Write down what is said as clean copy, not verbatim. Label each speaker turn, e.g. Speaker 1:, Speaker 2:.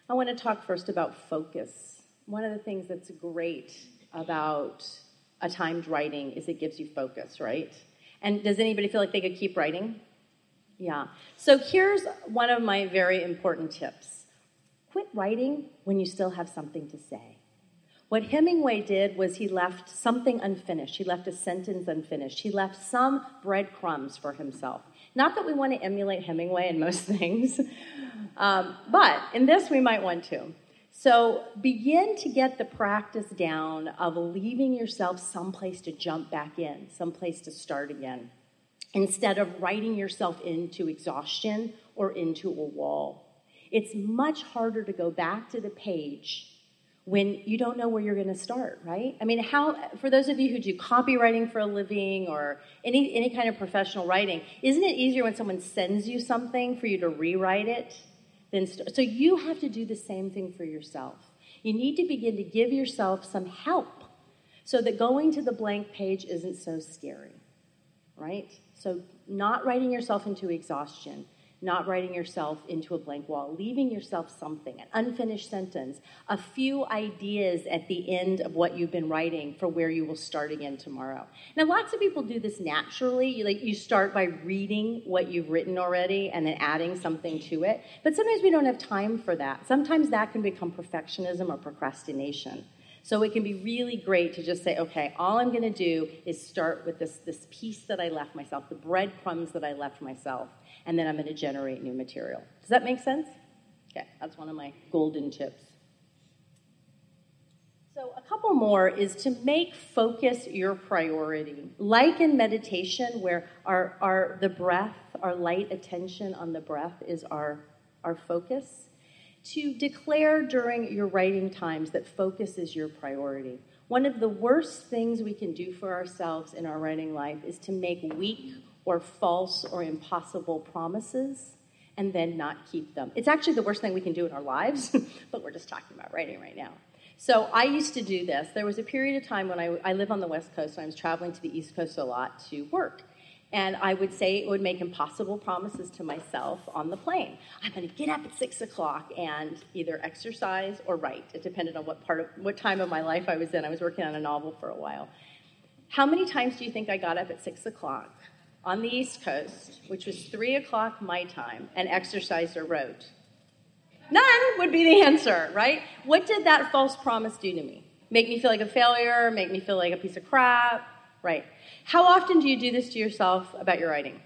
Speaker 1: I want to talk first about focus. One of the things that's great about a timed writing is it gives you focus, right? And does anybody feel like they could keep writing? Yeah. So here's one of my very important tips. Quit writing when you still have something to say. What Hemingway did was he left something unfinished. He left a sentence unfinished. He left some breadcrumbs for himself. Not that we want to emulate Hemingway in most things, but in this we might want to. So begin to get the practice down of leaving yourself someplace to jump back in, someplace to start again, instead of writing yourself into exhaustion or into a wall. It's much harder to go back to the page when you don't know where you're going to start, right? I mean, for those of you who do copywriting for a living or any kind of professional writing, isn't it easier when someone sends you something for you to rewrite it? So you have to do the same thing for yourself. You need to begin to give yourself some help so that going to the blank page isn't so scary, right? So not writing yourself into exhaustion, not writing yourself into a blank wall, leaving yourself something, an unfinished sentence, a few ideas at the end of what you've been writing for where you will start again tomorrow. Now, lots of people do this naturally. You start by reading what you've written already and then adding something to it. But sometimes we don't have time for that. Sometimes that can become perfectionism or procrastination. So it can be really great to just say, okay, all I'm going to do is start with this piece that I left myself, the breadcrumbs that I left myself, and then I'm going to generate new material. Does that make sense? Okay, that's one of my golden tips. So a couple more is to make focus your priority. Like in meditation, where the breath, our light attention on the breath is our focus, to declare during your writing times that focus is your priority. One of the worst things we can do for ourselves in our writing life is to make weak or false or impossible promises and then not keep them. It's actually the worst thing we can do in our lives, but we're just talking about writing right now. So I used to do this. There was a period of time when I live on the West Coast, and I was traveling to the East Coast a lot to work. And I would make impossible promises to myself on the plane. I'm going to get up at 6 o'clock and either exercise or write. It depended on what time of my life I was in. I was working on a novel for a while. How many times do you think I got up at 6 o'clock on the East Coast, which was 3 o'clock my time, and exercised or wrote? None would be the answer, right? What did that false promise do to me? Make me feel like a failure? Make me feel like a piece of crap? Right. How often do you do this to yourself about your writing?